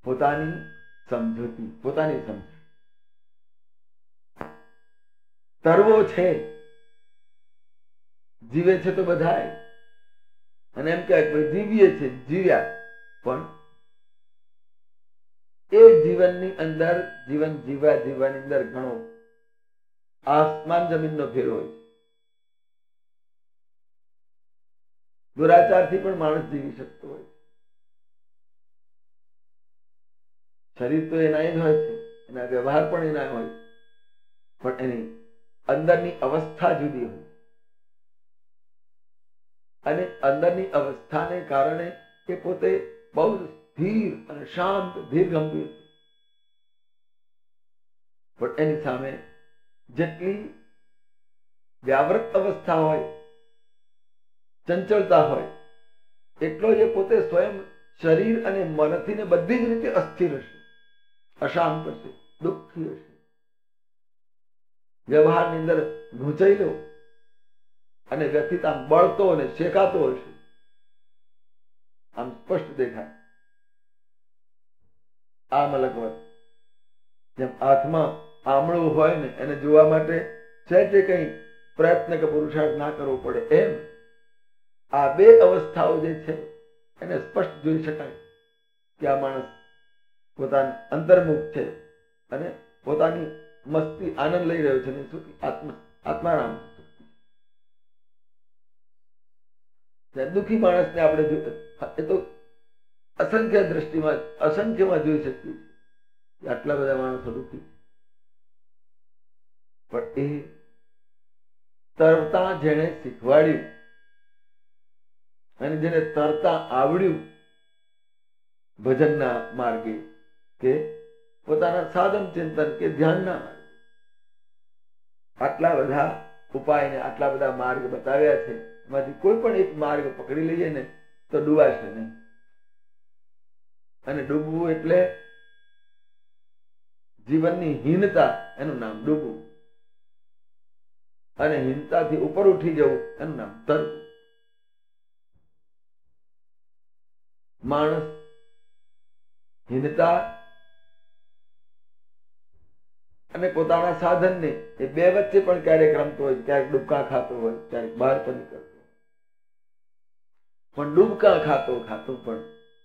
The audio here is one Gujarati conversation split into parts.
પોતાની સમજૂતી, પોતાની સમજ. તરવો છે, જીવે છે તો બધાય, અને એમ કે જીવીએ છે, જીવ્યા, પણ એ જીવનની અંદર, જીવન જીવવાની અંદર ઘણો આસમાન જમીનનો ફેર હોય છે. દુરાચારથી પણ માણસ જીવી શકતો હોય છે. શરીર તો એના જ હોય છે, એના વ્યવહાર પણ એના હોય છે, પણ એની અંદરની અવસ્થા જુદી હોય. અને અંદરની અવસ્થાને કારણે એ પોતે બહુ સ્થિર અને શાંત, ધીર ગંભીર, પણ એની સામે જેટલી વ્યાવૃત અવસ્થા હોય, ચંચળતા હોય, એટલો એ પોતે સ્વયં શરીર અને મનથી ને બધી જ રીતે અસ્થિર હશે, અશાંત હશે, દુઃખી હશે, વ્યવહારની અંદર ગૂંચાયેલો અને વ્યથિત આમ બળતો અને શેકાતો હશે. આમ સ્પષ્ટ દેખાય. આ મલકવત જેમ હાથમાં આમળું હોય ને એને જોવા માટે સહેજે કઈ પ્રયત્ન કે પુરુષાર્થ ના કરવો પડે, એમ આ બે અવસ્થાઓ જે છે એને સ્પષ્ટ જોઈ શકાય કે આ માણસ પોતાના અંતર્મુખ છે અને પોતાની મસ્તી આનંદ લઈ રહ્યો છે, ને સુખી આત્મારામ. દુઃખી માણસને આપણે એ તો અસંખ્ય દ્રષ્ટિમાં, અસંખ્યમાં જોઈ શકીએ છીએ. આટલા બધા માણસો દુઃખી, પણ એ તરતા જેને શીખવાડ્યું અને જેને તરતા આવડ્યું ભજનના માર્ગે કે પોતાના સાધન ચિંતન કે ધ્યાનના માર્ગે, આટલા બધા ઉપાય ને આટલા બધા માર્ગ બતાવ્યા છે, એમાંથી કોઈ પણ એક માર્ગ પકડી લઈએ ને તો ડૂબાશે નહીં. અને ડૂબવું એટલે જીવનની હીનતા, એનું નામ ડૂબવું, અને હીનતાથી ઉપર ઉઠી જવું, એનું નામ તરવું. માણસ હીનતા અને પોતાના સાધનને એ બે વચ્ચે પણ ક્યારેક રમતો હોય, ક્યારેક ડૂબકા ખાતો હોય, ક્યારેક બહાર પણ નીકળતો હોય. પણ ડૂબકા ખાતો પણ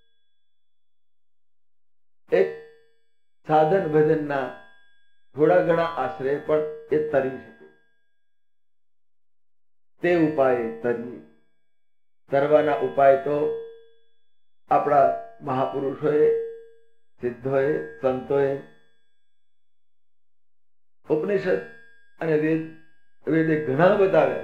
એક સાધન ભજનના થોડા ઘણા આશ્રય પણ એ તરી શકે. તે ઉપાય તરીએ. તરવાના ઉપાય તો આપણા મહાપુરુષોએ, સિદ્ધોએ, સંતોએ, ઉપનિષદ અને વેદે ઘણા બતાવ્યા.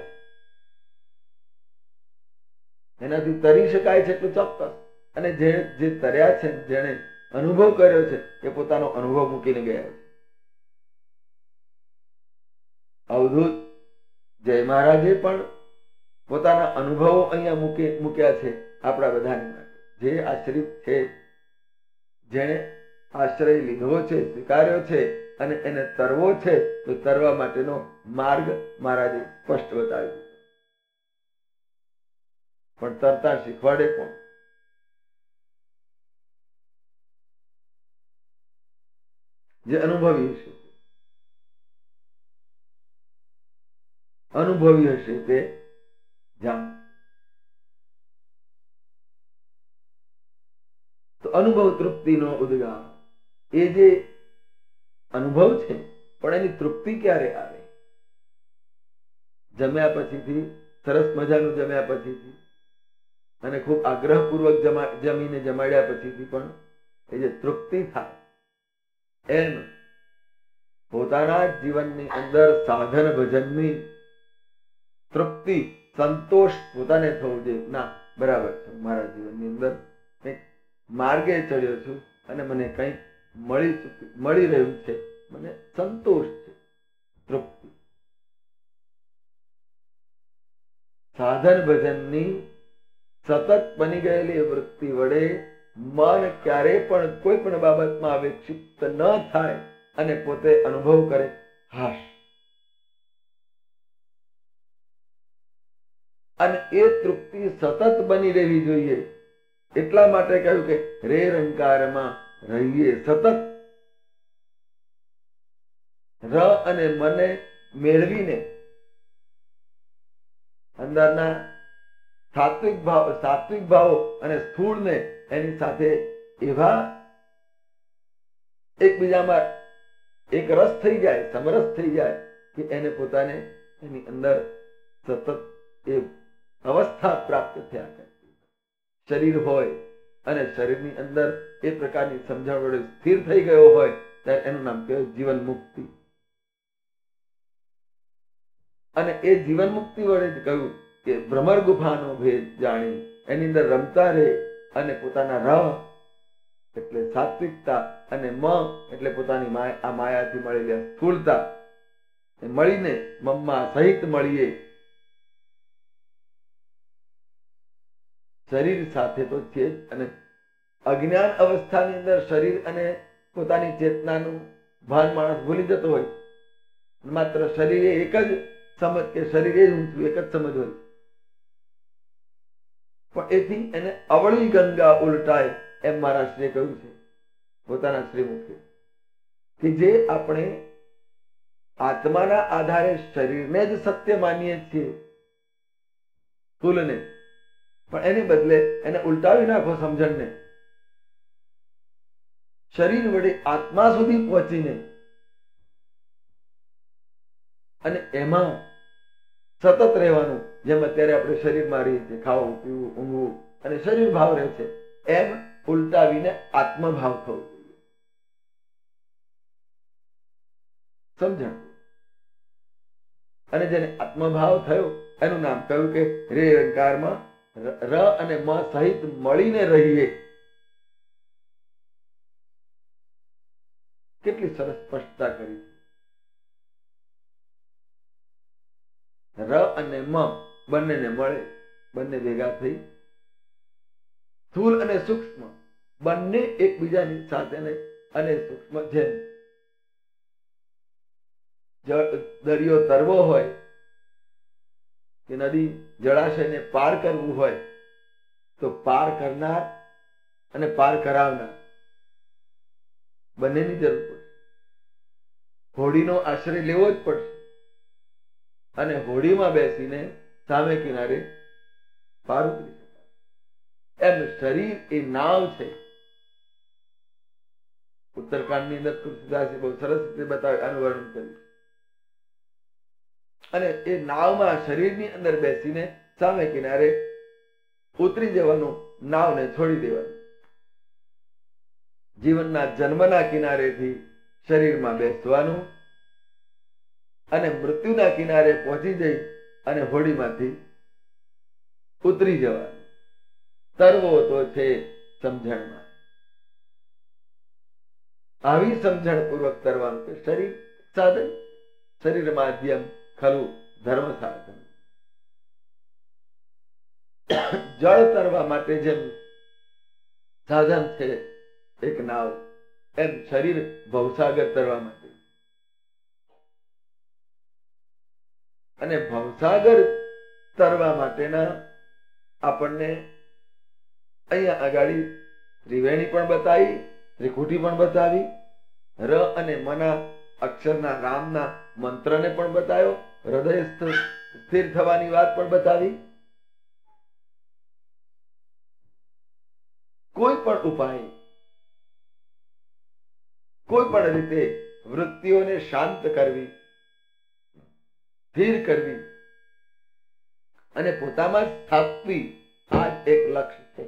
એનાથી તરી શકાય છે એટલું ચોક્કસ. અને જે તર્યા છે, જેને અનુભવ કર્યો છે, એ પોતાનો અનુભવ મૂકીને ગયા છે. અવધૂત જય મહારાજે પણ પોતાના અનુભવો અહીંયા મૂક્યા છે આપણા બધાની માટે. જે આશ્રિત છે, જેને આશ્રય લીધો છે, સ્વીકાર્યો છે અને એને તરવો છે, તો તરવા માટેનો માર્ગ મહારાજે સ્પષ્ટ બતાવ્યો. પણ તરતા શીખવાડે કોણ? જે અનુભવી હશે. અનુભવી હશે તે જાણ. તો અનુભવ તૃપ્તિનો ઉદ્ગાર. એ જે અનુભવ છે, પણ એની તૃપ્તિ ક્યારે આવે? જમ્યા પછીથી, સરસ મજાનું જમ્યા પછીથી, અને ખૂબ આગ્રહપૂર્વક જમીને જમાડ્યા પછીથી પણ એ જે તૃપ્તિ થાય, એમ પોતાના જીવનની અંદર સાધન ભજનની તૃપ્તિ, સંતોષ પોતાને થવું જોઈએ. ના, બરાબર છે, મારા જીવનની અંદર કંઈક માર્ગે ચડ્યો છું અને મને કંઈક મળી રહ્યું છે, મને સંતોષ છે, તૃપ્તિ. સાધન ભજનની સતત બની ગયેલી વૃત્તિ વડે મન ક્યારે પણ કોઈ પણ બાબતમાં વિક્ષિપ્ત ન થાય અને પોતે અનુભવ કરે હાશ. અને એ તૃપ્તિ સતત બની રહેવી જોઈએ. એટલા માટે કહ્યું કે રે રંકારમાં રહીએ, સતત ર અને મને મેળવીને અંદરના સાત્વિક ભાવો અને સ્થૂળને એની સાથે એવા એકબીજામાં એક રસ થઈ જાય, સમરસ થઈ જાય કે એને પોતાને એની અંદર સતત એ અવસ્થા પ્રાપ્ત થયા કરે. શરીર હોય અને શરીરની અંદર એ પ્રકારની સમજણ વડે સ્થિર થઈ ગયો હોય ત્યારે એનું નામ કહેવાય જીવન મુક્તિ. અને એ જીવન મુક્તિ વડે જ કહ્યું કે ભ્રમર ગુફાનો ભેદ જાણી એની અંદર રમતા રહે અને પોતાના ર એટલે સાત્વિકતા અને મ એટલે પોતાની આ માયાથી મળેલી સ્થૂળતા મળીને મમ્મા સહિત મળીએ. શરીર સાથે તો છે જ, અને અજ્ઞાન અવસ્થાની અંદર શરીર અને પોતાની ચેતનાનું ભાન માણસ ભૂલી જતો હોય. માત્ર શરીરે એક જ સમજ કે શરીરે જ ઊંચું એક જ સમજ હોય, પણ એથી એને અવળી ગંગા ઉલટાય એમ મારા શ્રી કહ્યું છે પોતાના શ્રીમુખે, કે જે આપણે આત્માના આધારે શરીરને જ સત્ય માનીએ છીએ સ્થૂલને, પણ એની બદલે એને ઉલટાવી નાખો સમજણને. શરીર વડે આત્મા સુધી પહોંચીને અને એમાં સતત રહેવાનું. જેમ અત્યારે આપણે શરીરમાં રહીએ છીએ, ખાવું પીવું ઊંઘવું અને શરીર ભાવ રહે છે, એમ ઉલટાવીને આત્મભાવ થવું જોઈએ. સમજણ. અને જેને આત્મભાવ થયો એનું નામ કહ્યું કે રે રંકારમાં ર અને મ સહિત મળીને રહીએ. કેટલી સરસ સ્પષ્ટતા કરી. ર અને મ બંનેને મળે, બંને ભેગા થઈ સ્થૂલ અને સૂક્ષ્મ બંને એકબીજાની સાથે અને સૂક્ષ્મ જેમ દરિયો તરવો હોય કે નદી જળાશયને પાર કરવું હોય તો પાર કરનાર અને પાર કરાવનાર બંનેની જરૂર પડશે. હોડીનો આશ્રય લેવો જ પડશે અને હોડીમાં બેસીને સામે કિનારે પાર ઉતરી શકાય. એમ શરીર એ નાવ છે. ઉત્તરકાંડની અંદર તુલસીદાસે બહુ સરસ રીતે બતાવ્યું, આનું વર્ણન કર્યું. અને એ નાવમાં શરીરની અંદર બેસીને સામે કિનારે ઉતરી જવાનું, નાવને છોડી દેવાનું. જીવનના જન્મના કિનારેથી શરીરમાં બેસવાનું અને મૃત્યુના કિનારે પહોંચી જઈ અને હોડીમાંથી ઉતરી જવાનું. તરવો તો છે સમજણમાં. આવી સમજણ પૂર્વક તરવાનું કે શરીર સાધન, શરીર માધ્યમ ખરું ધર્મ સાધન. જળ તરવા માટે જેમ સાધન છે એક નાવ, એમ શરીર ભવસાગર તરવા માટે. અને ભવસાગર તરવા માટેના આપણને અહીંયા આગાડી ત્રિવેણી પણ બતાવી, ત્રિકુટી પણ બતાવી, ર અને મના અક્ષરના રામના મંત્રને પણ બતાવ્યો, હૃદય સ્થિર થવાની વાત પણ બતાવી. કોઈ પણ ઉપાય, કોઈ પણ રીતે વૃત્તિઓને શાંત કરવી, સ્થિર કરવી અને પોતામાં સ્થાપવી, આ જ એક લક્ષ્ય છે.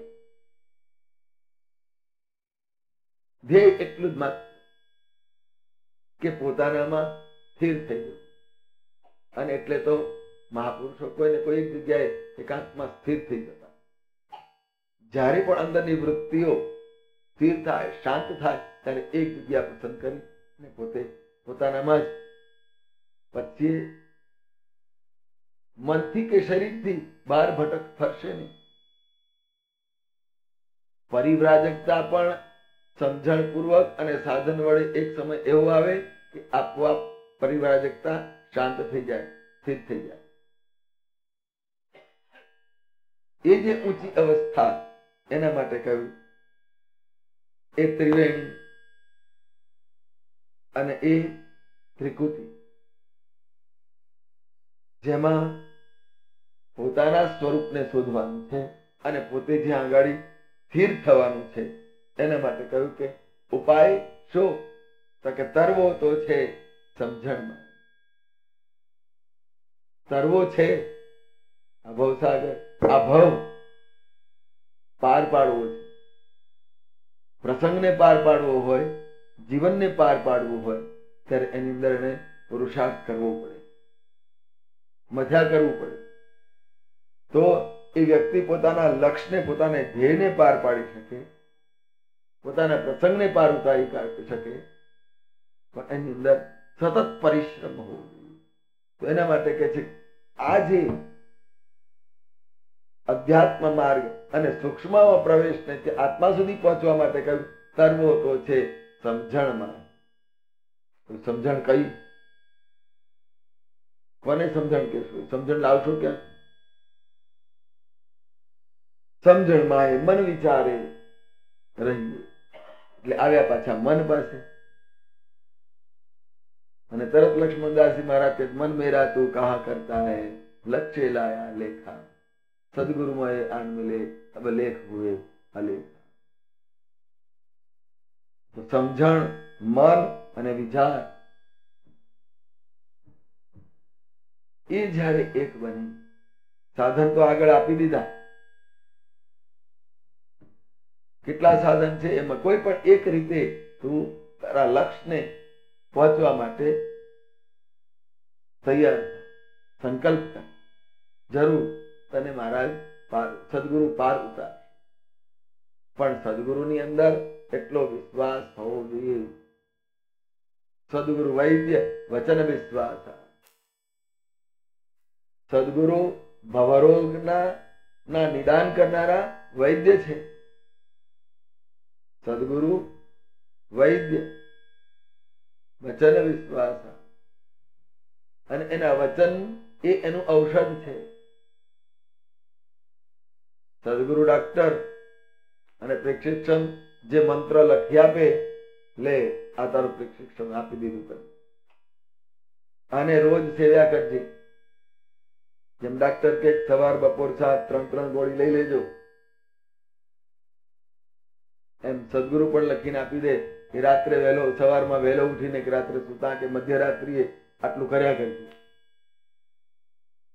ધ્યેય એટલું જ માત્ર કે પોતાનામાં સ્થિર થઈ જવું. અને એટલે તો મહાપુરુષો કોઈને કોઈ એક જગ્યાએ એકાંતમાં સ્થિર થઈ જતા. જ્યારે પણ અંદરની વૃત્તિઓ સ્થિર થાય, શાંત થાય, ત્યારે એક જગ્યા પસંદ કરી અને પોતે પોતાનામાં જ પછી મનથી કે શરીરથી બહાર ભટક ફરશે નહીં. પરિવ્રાજકતા પણ સમજણ પૂર્વક અને સાધન વડે એક સમય એવો આવે કે આપોઆપ પરિવ્રાજકતા શાંત થઈ જાય, સ્થિર થઈ જાય. એ જે ઊંચી અવસ્થા, એના માટે કહ્યું એ ત્રિવેણી અને એ ત્રિકુટી, જેમાં પોતાના સ્વરૂપને શોધવાનું છે અને પોતે જ્યાં આગળ સ્થિર થવાનું છે. એના માટે કહ્યું કે ઉપાય શું? તો કે તરવો તો છે સમજણમાં. તરવો છે આ ભવસાગર, આ ભવ પાર પાડવો છે. પ્રસંગને પાર પાડવો હોય, જીવનને પાર પાડવું હોય, ત્યારે એની અંદર એને પુરુષાર્થ કરવો પડે, મજા કરવું પડે. તો એ વ્યક્તિ પોતાના લક્ષ્યને, પોતાના ધ્યેયને પાર પાડી શકે, પોતાના પ્રસંગને પાર ઉતારી કાઢી શકે. પણ એની અંદર સતત પરિશ્રમ હોવો જોઈએ. તો એના માટે કે છે આ જે અધ્યાત્મ માર્ગ અને સૂક્ષ્મમાં પ્રવેશને તે આત્મા સુધી પહોંચવા માટે કહ્યું તરવો તો છે સમજણમાં. સમજણ કઈ? કોને સમજણ કહેશું? સમજણ લાવશો ક્યાં? સમજણમાં એ મન વિચારે રહીએ. એટલે આવ્યા પાછા મન પાસે. અને તરત લક્ષ્મણદાસજી મહારાજ કે મન મેરા તું કહા કરતા હૈ, લક્ષ્ય લાયા લેખા, સદગુરુ મોએ આન મિલે અબ લેખ હુએ અલેખ. તો સમજણ, મન અને વિચાર એ જ્યારે એક બની, સાધન તો આગળ આપી દીધા. કેટલા સાધન છે, એમાં કોઈ પણ એક રીતે તું તારા લક્ષ્યને પહોંચવા માટે તૈયાર સંકલ્પ કર. જરૂર તને મહારાજ સદગુરુ પાર ઉતાર. પણ સદગુરુની અંદર એટલો વિશ્વાસ હોવો જોઈએ. સદગુરુ વૈદ્ય વચન વિશ્વાસ. સદગુરુ ભવરોગના નિદાન કરનારા વૈદ્ય છે. સદગુરુ વૈદ્ય વચન વિશ્વાસ, અને એના વચન એ એનું ઔષધ છે. સદગુરુ ડાક્ટર અને પ્રિસ્ક્રિપ્શન જે મંત્ર લખી આપે, લે આ તારું પ્રિસ્ક્રિપ્શન આપી દીધું તને, આને રોજ સેવ્યા કરજે. જેમ ડાક્ટર કે સવાર બપોર સાંજ 3 ગોળી લઈ લેજો, એમ સદગુરુ પણ લખીને આપી દે કે રાત્રે વહેલો, સવારમાં વહેલો ઉઠીને કે રાત્રે સુતા કે મધ્યરાત્રિએ આટલું કર્યા કરજો.